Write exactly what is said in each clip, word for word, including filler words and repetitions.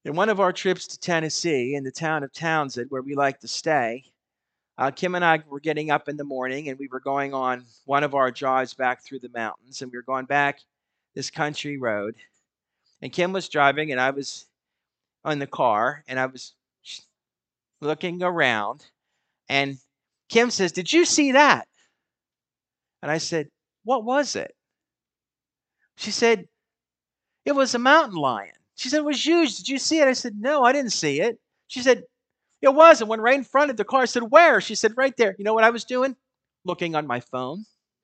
In one of our trips to Tennessee, in the town of Townsend, where we like to stay, uh, Kim and I were getting up in the morning and we were going on one of our drives back through the mountains. And we were going back this country road. And Kim was driving and I was on the car and I was looking around. And Kim says, "Did you see that?" And I said, "What was it?" She said, "It was a mountain lion." She said, "It was huge. Did you see it?" I said, "No, I didn't see it." She said, "It was." And went right in front of the car. I said, "Where?" She said, "Right there." You know what I was doing? Looking on my phone.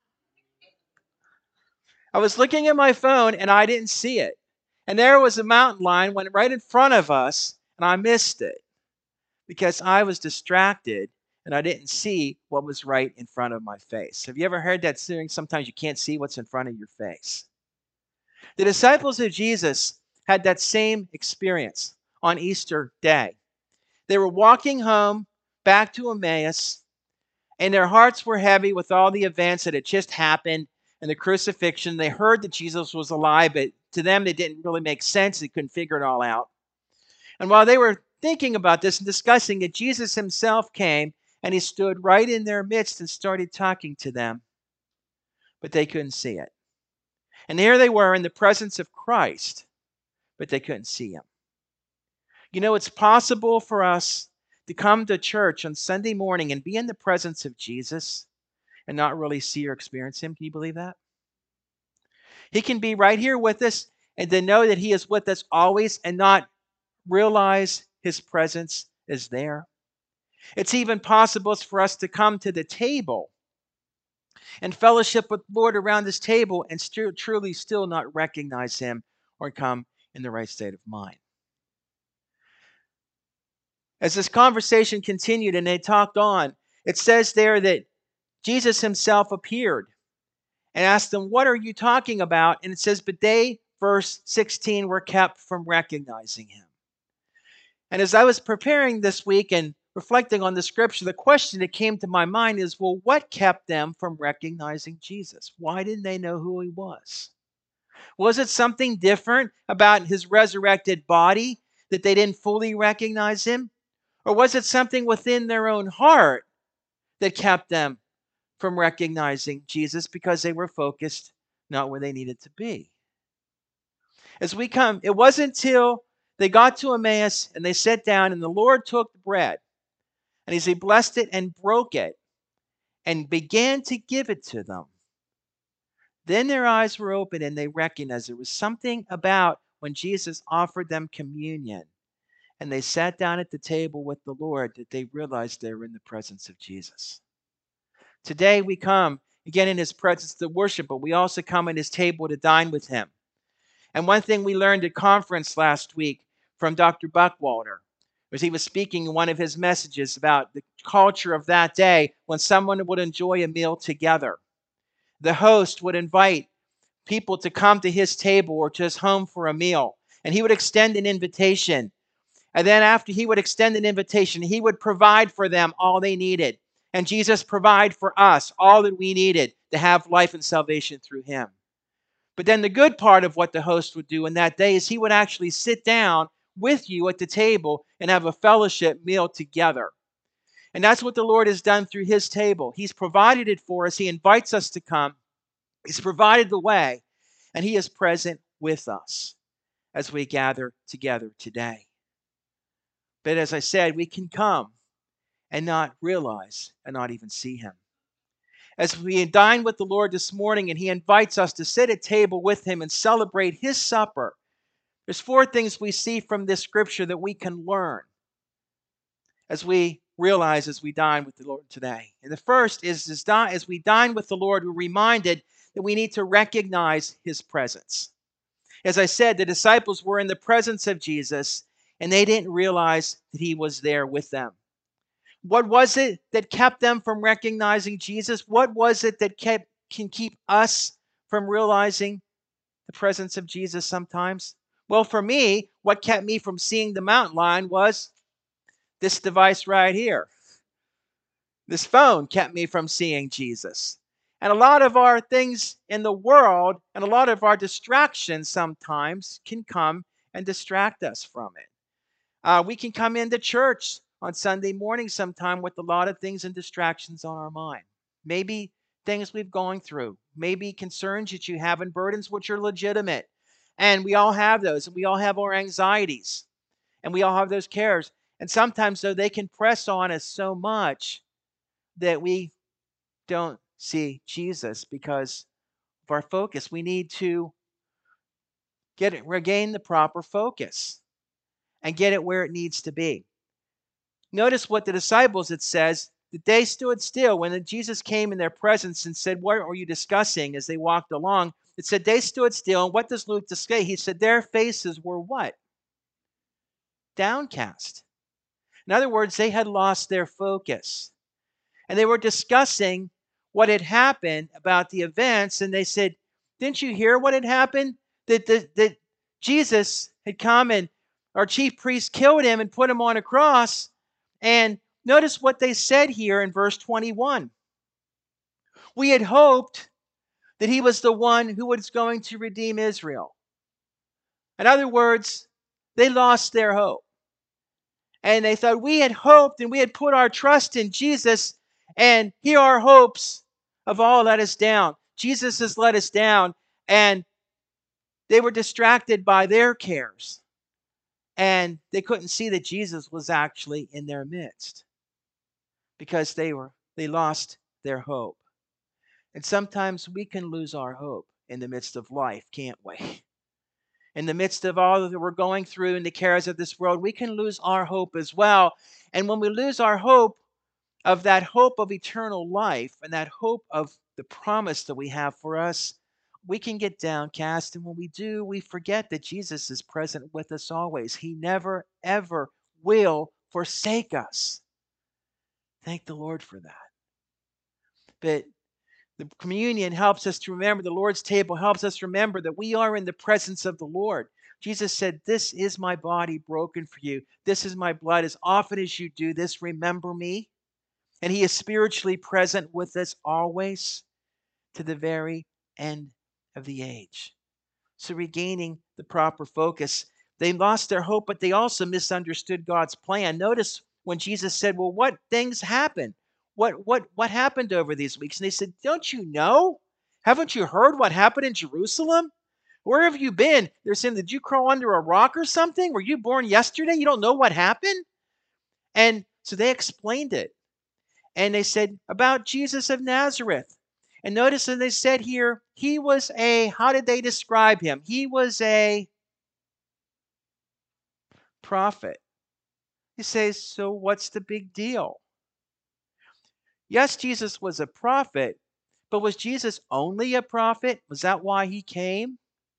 I was looking at my phone and I didn't see it. And there was a mountain lion went right in front of us and I missed it because I was distracted and I didn't see what was right in front of my face. Have you ever heard that saying, sometimes you can't see what's in front of your face? The disciples of Jesus had that same experience on Easter day. They were walking home back to Emmaus, and their hearts were heavy with all the events that had just happened and the crucifixion. They heard that Jesus was alive, but to them, it didn't really make sense. They couldn't figure it all out. And while they were thinking about this and discussing it, Jesus himself came and he stood right in their midst and started talking to them, but they couldn't see it. And here they were in the presence of Christ, but they couldn't see him. You know, it's possible for us to come to church on Sunday morning and be in the presence of Jesus and not really see or experience him. Can you believe that? He can be right here with us and to know that he is with us always and not realize his presence is there. It's even possible for us to come to the table and fellowship with the Lord around this table and st- truly still not recognize him or come in the right state of mind. As this conversation continued and they talked on, it says there that Jesus himself appeared and asked them, "What are you talking about?" And it says, but they, verse sixteen, were kept from recognizing him. And as I was preparing this week and reflecting on the scripture, the question that came to my mind is, well, what kept them from recognizing Jesus? Why didn't they know who he was? Was it something different about his resurrected body that they didn't fully recognize him? Or was it something within their own heart that kept them from recognizing Jesus because they were focused not where they needed to be? As we come, it wasn't until they got to Emmaus and they sat down and the Lord took the bread and as he blessed it and broke it and began to give it to them, then their eyes were open and they recognized there was something about when Jesus offered them communion and they sat down at the table with the Lord that they realized they were in the presence of Jesus. Today we come again in his presence to worship, but we also come at his table to dine with him. And one thing we learned at conference last week from Doctor Buckwalter was he was speaking in one of his messages about the culture of that day when someone would enjoy a meal together. The host would invite people to come to his table or to his home for a meal, and he would extend an invitation. And then after he would extend an invitation, he would provide for them all they needed. And Jesus provided for us all that we needed to have life and salvation through him. But then the good part of what the host would do in that day is he would actually sit down with you at the table and have a fellowship meal together. And that's what the Lord has done through his table. He's provided it for us. He invites us to come. He's provided the way, and he is present with us as we gather together today. But as I said, we can come and not realize and not even see him. As we dine with the Lord this morning and he invites us to sit at table with him and celebrate his supper, there's four things we see from this scripture that we can learn as we realize as we dine with the Lord today. And the first is as we dine with the Lord, we're reminded that we need to recognize his presence. As I said, the disciples were in the presence of Jesus and they didn't realize that he was there with them. What was it that kept them from recognizing Jesus? What was it that kept, can keep us from realizing the presence of Jesus sometimes? Well, for me, what kept me from seeing the mountain lion was this device right here. This phone kept me from seeing Jesus. And a lot of our things in the world and a lot of our distractions sometimes can come and distract us from it. Uh, we can come into church on Sunday morning sometime with a lot of things and distractions on our mind. Maybe things we've gone through, maybe concerns that you have and burdens which are legitimate. And we all have those, and we all have our anxieties, and we all have those cares. And sometimes, though, they can press on us so much that we don't see Jesus because of our focus. We need to get it, regain the proper focus and get it where it needs to be. Notice what the disciples, it says, that they stood still when Jesus came in their presence and said, "What are you discussing?" As they walked along, it said they stood still. And what does Luke say? He said their faces were what? Downcast. In other words, they had lost their focus. And they were discussing what had happened about the events. And they said, "Didn't you hear what had happened? That, that, that Jesus had come and our chief priest killed him and put him on a cross." And notice what they said here in verse twenty-one. "We had hoped that he was the one who was going to redeem Israel." In other words, they lost their hope. And they thought, we had hoped and we had put our trust in Jesus, and here our hopes have all let us down. Jesus has let us down, and they were distracted by their cares. And they couldn't see that Jesus was actually in their midst because they were they lost their hope. And sometimes we can lose our hope in the midst of life, can't we? In the midst of all that we're going through and the cares of this world, we can lose our hope as well. And when we lose our hope of that hope of eternal life and that hope of the promise that we have for us, we can get downcast. And when we do, we forget that Jesus is present with us always. He never, ever will forsake us. Thank the Lord for that. But the communion helps us to remember, the Lord's table helps us remember that we are in the presence of the Lord. Jesus said, "This is my body broken for you. This is my blood. As often as you do this, remember me." And he is spiritually present with us always to the very end of the age. So regaining the proper focus. They lost their hope, but they also misunderstood God's plan. Notice when Jesus said, "Well, what things happened? What, what, what happened over these weeks?" And they said, "Don't you know? Haven't you heard what happened in Jerusalem? Where have you been?" They're saying, "Did you crawl under a rock or something? Were you born yesterday? You don't know what happened?" And so they explained it. And they said about Jesus of Nazareth. And notice that they said here, he was a, how did they describe him? He was a prophet. You say, so what's the big deal? Yes, Jesus was a prophet, but was Jesus only a prophet? Was that why he came?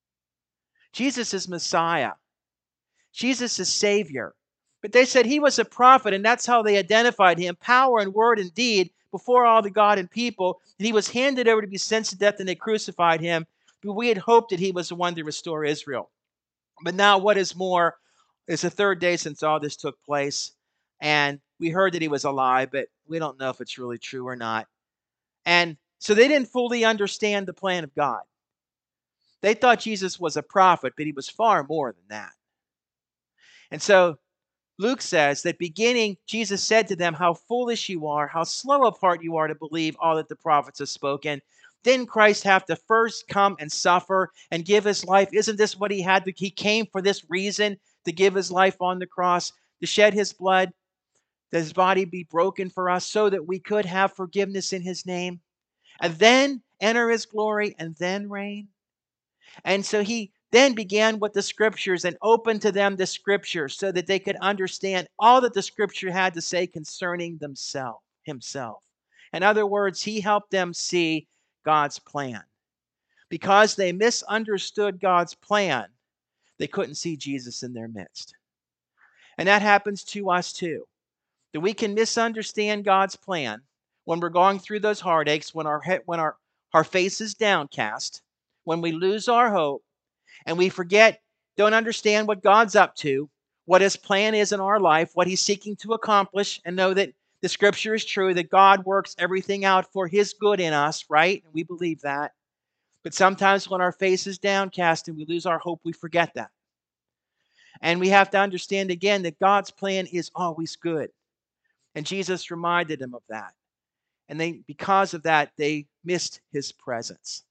Jesus is Messiah. Jesus is Savior. But they said he was a prophet, and that's how they identified him, power and word and deed, before all the God and people. And he was handed over to be sentenced to death, and they crucified him. But we had hoped that he was the one to restore Israel. But now what is more, it's the third day since all this took place. And we heard that he was alive, but we don't know if it's really true or not. And so they didn't fully understand the plan of God. They thought Jesus was a prophet, but he was far more than that. And so Luke says that beginning, Jesus said to them, "How foolish you are, how slow of heart you are to believe all that the prophets have spoken. Didn't Christ have to first come and suffer and give his life? Isn't this what he had to? He came for this reason, to give his life on the cross, to shed his blood, that his body be broken for us so that we could have forgiveness in his name, and then enter his glory and then reign." And so he then began with the scriptures and opened to them the scriptures so that they could understand all that the scripture had to say concerning themselves, himself. In other words, he helped them see God's plan. Because they misunderstood God's plan, they couldn't see Jesus in their midst. And that happens to us too. That we can misunderstand God's plan when we're going through those heartaches, when our head, when our, our face is downcast, when we lose our hope, and we forget, don't understand what God's up to, what his plan is in our life, what he's seeking to accomplish, and know that the scripture is true, that God works everything out for his good in us, right? And we believe that. But sometimes when our face is downcast and we lose our hope, we forget that. And we have to understand again that God's plan is always good. And Jesus reminded them of that. And they, because of that, they missed his presence.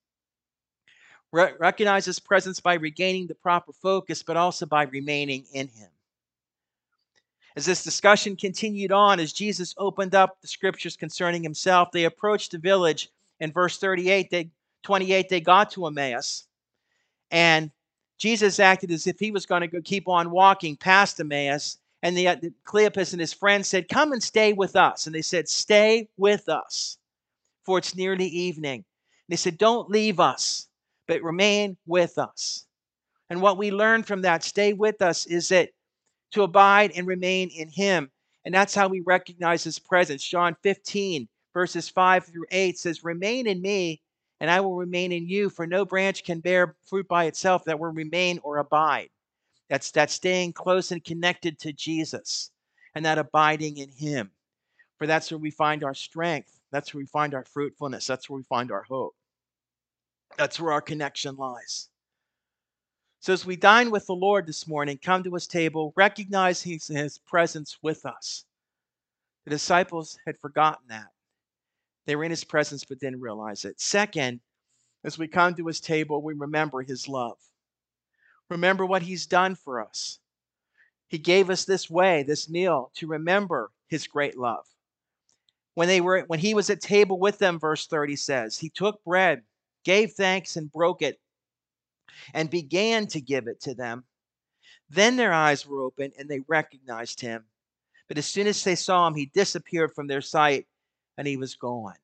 Re- recognize his presence by regaining the proper focus, but also by remaining in him. As this discussion continued on, as Jesus opened up the scriptures concerning himself, they approached the village. In verse thirty-eight, they, twenty-eight, they got to Emmaus. And Jesus acted as if he was going to go keep on walking past Emmaus. And the, uh, Cleopas and his friends said, "Come and stay with us." And they said, "Stay with us, for it's nearly evening." And they said, "Don't leave us, but remain with us." And what we learn from that, stay with us, is that to abide and remain in him. And that's how we recognize his presence. John fifteen, verses five through eight says, "Remain in me, and I will remain in you, for no branch can bear fruit by itself that will remain or abide." That's, that's staying close and connected to Jesus, and that abiding in him. For that's where we find our strength. That's where we find our fruitfulness. That's where we find our hope. That's where our connection lies. So as we dine with the Lord this morning, come to his table, recognize his, his presence with us. The disciples had forgotten that. They were in his presence but didn't realize it. Second, as we come to his table, we remember his love. Remember what he's done for us. He gave us this way, this meal, to remember his great love. When they were, when he was at table with them, verse thirty says, he took bread, gave thanks, and broke it, and began to give it to them. Then their eyes were opened, and they recognized him. But as soon as they saw him, he disappeared from their sight, and he was gone.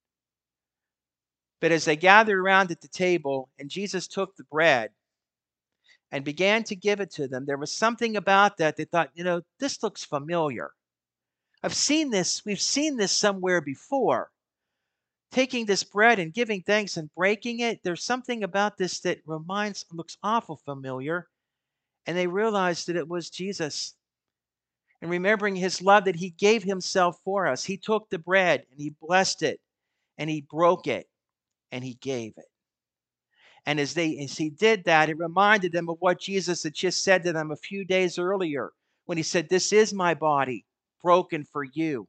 But as they gathered around at the table, and Jesus took the bread and began to give it to them, there was something about that they thought, you know, this looks familiar. I've seen this, we've seen this somewhere before. Taking this bread and giving thanks and breaking it, there's something about this that reminds, looks awful familiar. And they realized that it was Jesus. And remembering his love that he gave himself for us, he took the bread and he blessed it and he broke it and he gave it. And as they as he did that, it reminded them of what Jesus had just said to them a few days earlier when he said, "This is my body broken for you.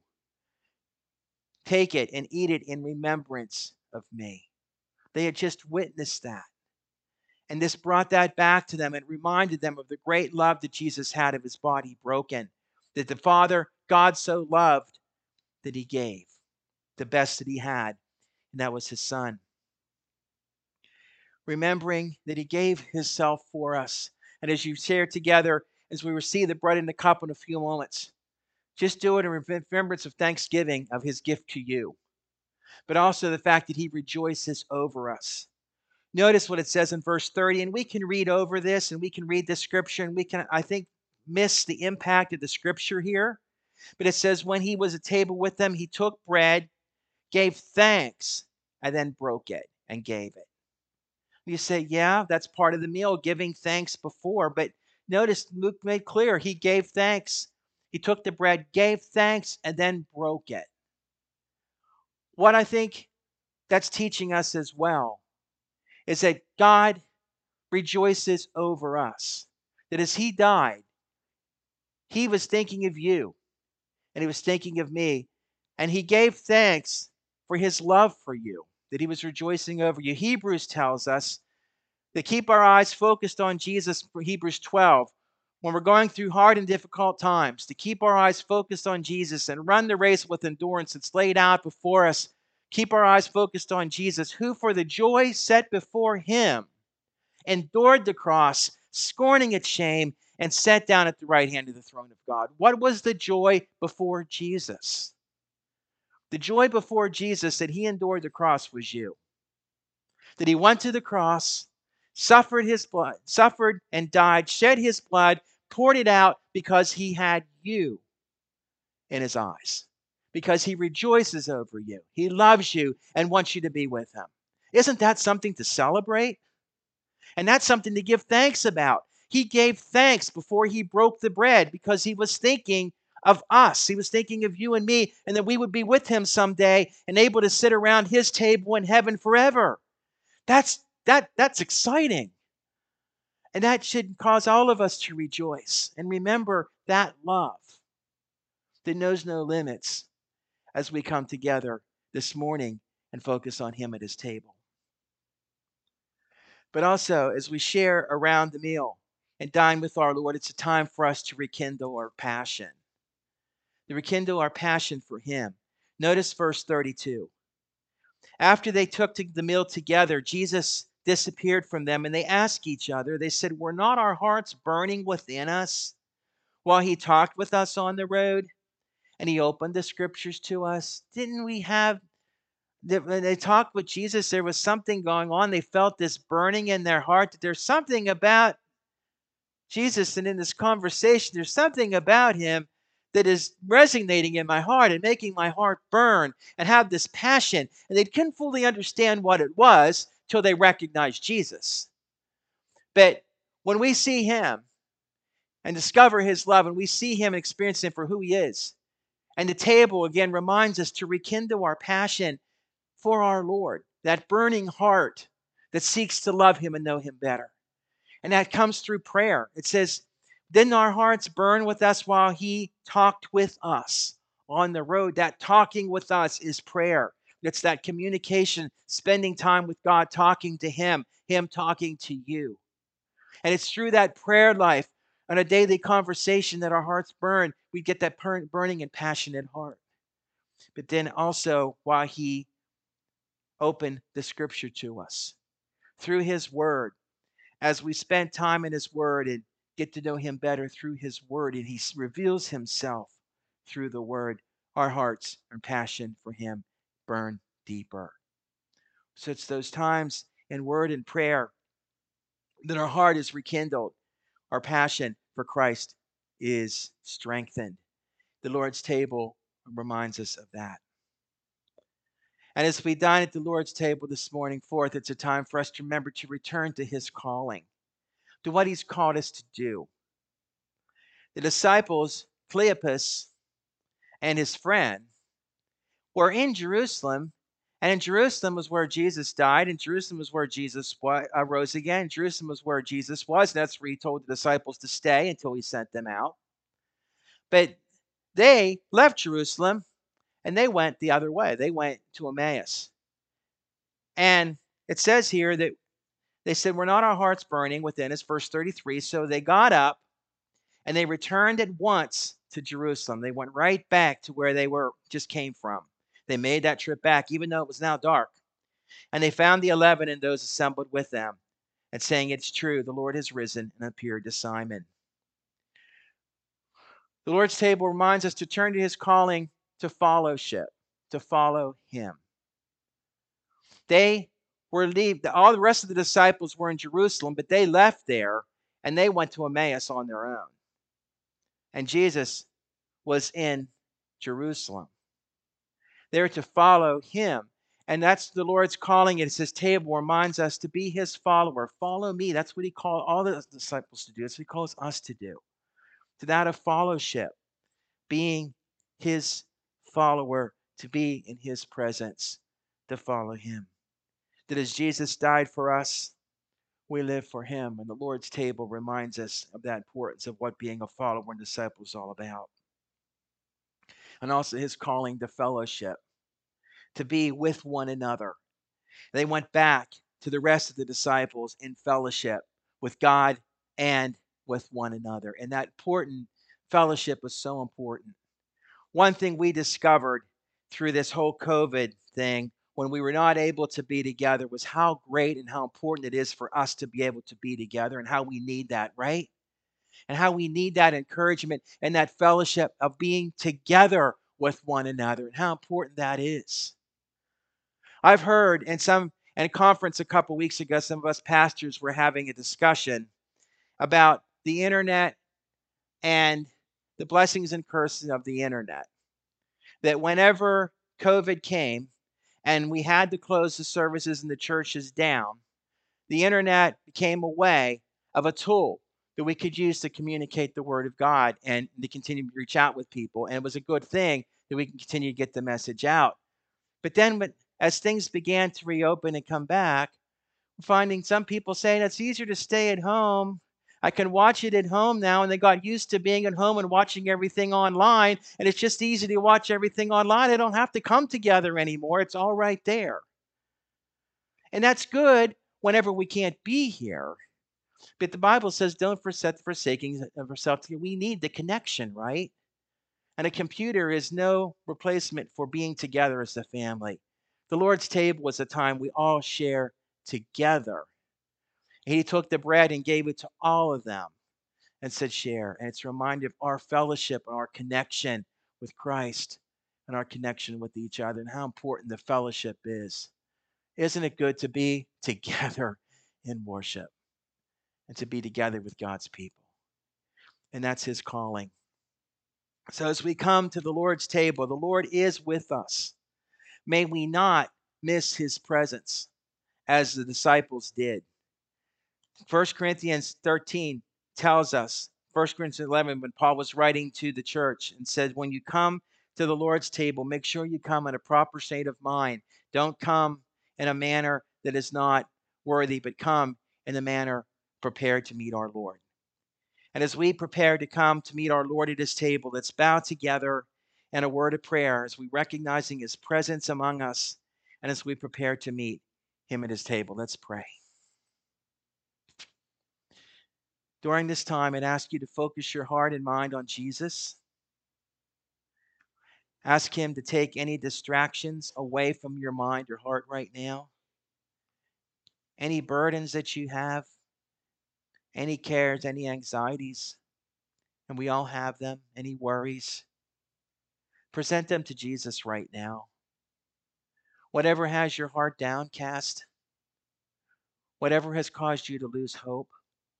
Take it and eat it in remembrance of me." They had just witnessed that. And this brought that back to them and reminded them of the great love that Jesus had of his body broken. That the Father, God so loved that he gave the best that he had, and that was his Son. Remembering that he gave himself for us. And as you share together, as we receive the bread and the cup in a few moments, just do it in remembrance of thanksgiving of his gift to you, but also the fact that he rejoices over us. Notice what it says in verse thirty, and we can read over this and we can read this scripture and we can, I think, miss the impact of the scripture here. But it says, when he was at table with them, he took bread, gave thanks, and then broke it and gave it. You say, yeah, that's part of the meal, giving thanks before. But notice Luke made clear, he gave thanks. He took the bread, gave thanks, and then broke it. What I think that's teaching us as well is that God rejoices over us. That as he died, he was thinking of you, and he was thinking of me, and he gave thanks for his love for you, that he was rejoicing over you. Hebrews tells us to keep our eyes focused on Jesus, for Hebrews twelve, when we're going through hard and difficult times, to keep our eyes focused on Jesus and run the race with endurance that's laid out before us. Keep our eyes focused on Jesus, who for the joy set before him endured the cross, scorning its shame, and sat down at the right hand of the throne of God. What was the joy before Jesus? The joy before Jesus that he endured the cross was you. That he went to the cross, suffered his blood, suffered and died, shed his blood, poured it out because he had you in his eyes. Because he rejoices over you. He loves you and wants you to be with him. Isn't that something to celebrate? And that's something to give thanks about. He gave thanks before he broke the bread because he was thinking of us. He was thinking of you and me, and that we would be with him someday and able to sit around his table in heaven forever. That's that that's exciting. And that should cause all of us to rejoice and remember that love that knows no limits as we come together this morning and focus on Him at His table. But also, as we share around the meal and dine with our Lord, it's a time for us to rekindle our passion, to rekindle our passion for Him. Notice verse thirty-two. After they took the meal together, Jesus disappeared from them, and they asked each other, they said, "Were not our hearts burning within us while He talked with us on the road and He opened the scriptures to us?" Didn't we have, when they talked with Jesus, there was something going on. They felt this burning in their heart, that there's something about Jesus, and in this conversation, there's something about Him that is resonating in my heart and making my heart burn and have this passion. And they couldn't fully understand what it was till they recognized Jesus. But when we see Him and discover His love, and we see Him and experience Him for who He is, and the table again reminds us to rekindle our passion for our Lord, that burning heart that seeks to love Him and know Him better. And that comes through prayer. It says, "Didn't our hearts burn with us while He talked with us on the road?" That talking with us is prayer. It's that communication, spending time with God, talking to Him, Him talking to you. And it's through that prayer life and a daily conversation that our hearts burn. We get that burning and passionate heart. But then also, while He opened the scripture to us, through His word, as we spend time in His word and get to know Him better through His word, and He reveals Himself through the word, our hearts and passion for Him burn deeper. So it's those times in word and prayer that our heart is rekindled, our passion for Christ is strengthened. The Lord's table reminds us of that. And as we dine at the Lord's table this morning, fourth, it's a time for us to remember to return to His calling, to what He's called us to do. The disciples, Cleopas and his friend, were in Jerusalem, and in Jerusalem was where Jesus died, and Jerusalem was where Jesus uh, rose again. Jerusalem was where Jesus was, and that's where He told the disciples to stay until He sent them out. But they left Jerusalem, and they went the other way. They went to Emmaus. And it says here that they said, "Were not our hearts burning within us?" Verse thirty-three. So they got up and they returned at once to Jerusalem. They went right back to where they were just came from. They made that trip back, even though it was now dark. And they found the eleven and those assembled with them, and saying, "It's true, the Lord has risen and appeared to Simon." The Lord's table reminds us to turn to His calling to fellowship, to follow Him. They were leave. All the rest of the disciples were in Jerusalem, but they left there and they went to Emmaus on their own. And Jesus was in Jerusalem. They were to follow Him. And that's the Lord's calling. It's His table reminds us to be His follower. Follow me. That's what He called all the disciples to do. That's what He calls us to do. To that of fellowship, being His follower, to be in His presence, to follow Him. That as Jesus died for us, we live for Him. And the Lord's table reminds us of that importance of what being a follower and disciple is all about. And also His calling to fellowship, to be with one another. They went back to the rest of the disciples in fellowship with God and with one another. And that important fellowship was so important. One thing we discovered through this whole COVID thing, when we were not able to be together, was how great and how important it is for us to be able to be together, and how we need that, right? And how we need that encouragement and that fellowship of being together with one another, and how important that is. I've heard in some in a conference a couple weeks ago, some of us pastors were having a discussion about the internet and the blessings and curses of the internet. That whenever COVID came and we had to close the services and the churches down, the internet became a way of a tool that we could use to communicate the word of God and to continue to reach out with people. And it was a good thing that we can continue to get the message out. But then when, as things began to reopen and come back, we're finding some people saying it's easier to stay at home I can watch it at home now, and they got used to being at home and watching everything online, and it's just easy to watch everything online. They don't have to come together anymore. It's all right there. And that's good whenever we can't be here. But the Bible says, don't forsake the forsaking of ourselves. We need the connection, right? And a computer is no replacement for being together as a family. The Lord's table was a time we all share together. He took the bread and gave it to all of them and said, share. And it's a reminder of our fellowship and our connection with Christ and our connection with each other and how important the fellowship is. Isn't it good to be together in worship and to be together with God's people? And that's his calling. So as we come to the Lord's table, the Lord is with us. May we not miss his presence as the disciples did. First Corinthians thirteen tells us, First Corinthians eleven, when Paul was writing to the church and said, when you come to the Lord's table, make sure you come in a proper state of mind. Don't come in a manner that is not worthy, but come in a manner prepared to meet our Lord. And as we prepare to come to meet our Lord at his table, let's bow together in a word of prayer as we recognizing his presence among us and as we prepare to meet him at his table. Let's pray. During this time, I'd ask you to focus your heart and mind on Jesus. Ask him to take any distractions away from your mind or heart right now. Any burdens that you have, any cares, any anxieties, and we all have them, any worries, present them to Jesus right now. Whatever has your heart downcast, whatever has caused you to lose hope,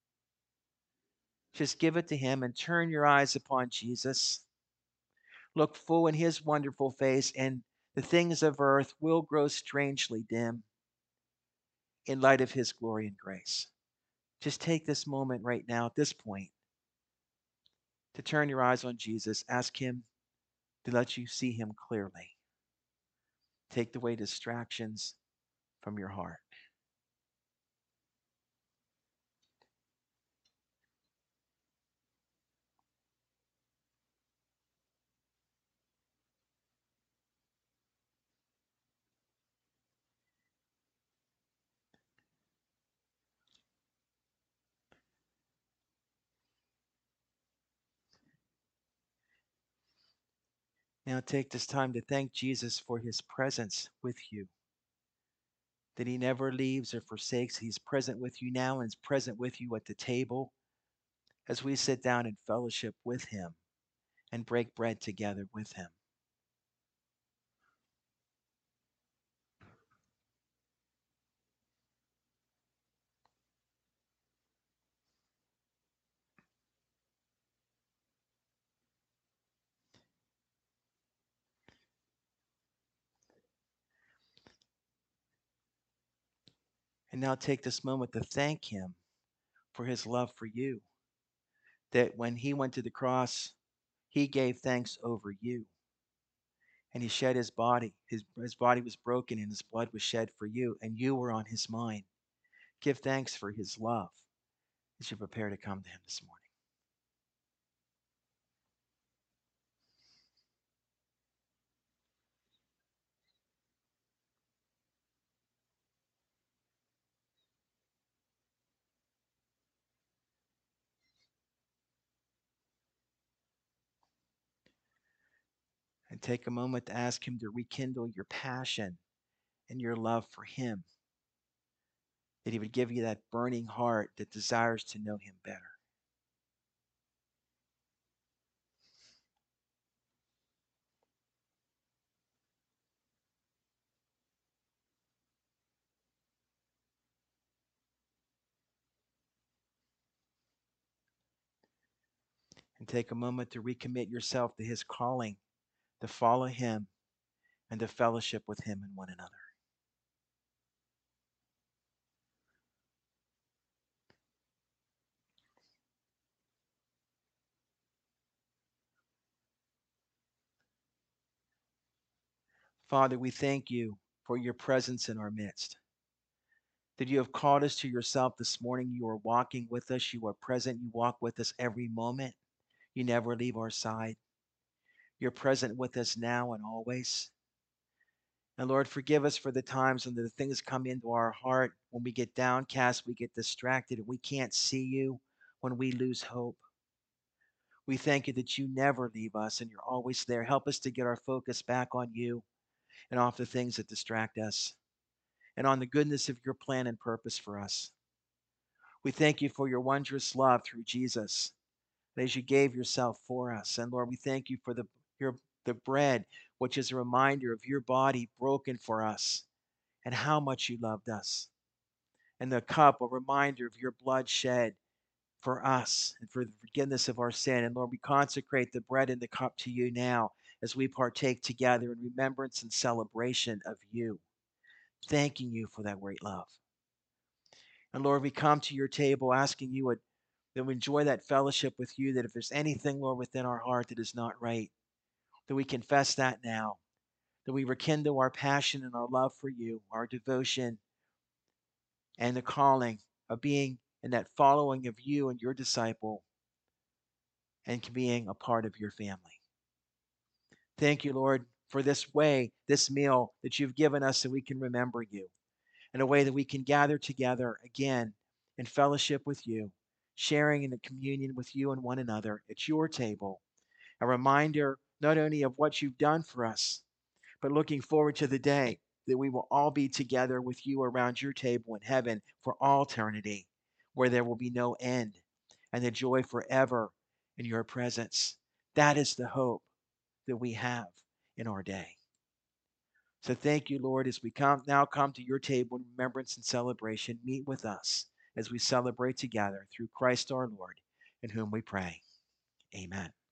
just give it to him and turn your eyes upon Jesus. Look full in his wonderful face, and the things of earth will grow strangely dim in light of his glory and grace. Just take this moment right now, at this point, to turn your eyes on Jesus. Ask him to let you see him clearly. Take away distractions from your heart. Now take this time to thank Jesus for his presence with you, that he never leaves or forsakes. He's present with you now and is present with you at the table as we sit down in fellowship with him and break bread together with him. And now take this moment to thank him for his love for you, that when he went to the cross, he gave thanks over you. And he shed his body. His, his body was broken and his blood was shed for you, and you were on his mind. Give thanks for his love as you prepare to come to him this morning. And take a moment to ask him to rekindle your passion and your love for him, that he would give you that burning heart that desires to know him better. And take a moment to recommit yourself to his calling, to follow him, and to fellowship with him and one another. Father, we thank you for your presence in our midst. that you have called us to yourself this morning. You are walking with us. You are present. You walk with us every moment. You never leave our side. You're present with us now and always. And Lord, forgive us for the times when the things come into our heart, when we get downcast, we get distracted, and we can't see you, when we lose hope. We thank you that you never leave us and you're always there. Help us to get our focus back on you and off the things that distract us and on the goodness of your plan and purpose for us. We thank you for your wondrous love through Jesus, as you gave yourself for us. And Lord, we thank you for the, your, the bread, which is a reminder of your body broken for us and how much you loved us. And the cup, a reminder of your blood shed for us and for the forgiveness of our sin. And Lord, we consecrate the bread and the cup to you now as we partake together in remembrance and celebration of you, thanking you for that great love. And Lord, we come to your table asking you would, that we enjoy that fellowship with you, that if there's anything, Lord, within our heart that is not right, that we confess that now, that we rekindle our passion and our love for you, our devotion, and the calling of being in that following of you and your disciple and being a part of your family. Thank you, Lord, for this way, this meal that you've given us so we can remember you, in a way that we can gather together again in fellowship with you, sharing in the communion with you and one another at your table. A reminder not only of what you've done for us, but looking forward to the day that we will all be together with you around your table in heaven for all eternity, where there will be no end and the joy forever in your presence. That is the hope that we have in our day. So thank you, Lord, as we come now come to your table in remembrance and celebration. Meet with us as we celebrate together through Christ our Lord, in whom we pray. Amen.